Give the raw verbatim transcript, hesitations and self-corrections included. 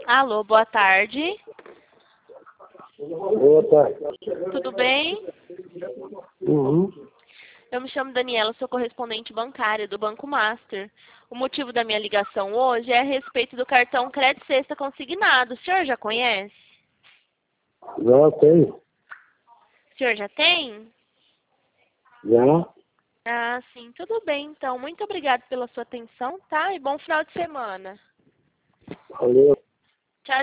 Alô, boa tarde. Boa tarde. Tudo bem? Uhum. Eu me chamo Daniela, sou correspondente bancária do Banco Master. O motivo da minha ligação hoje é a respeito do cartão Crédito Sexta Consignado. O senhor já conhece? Já tenho. O senhor já tem? Já. Ah, sim. Tudo bem, então. Muito obrigada pela sua atenção, tá? E bom final de semana. Valeu.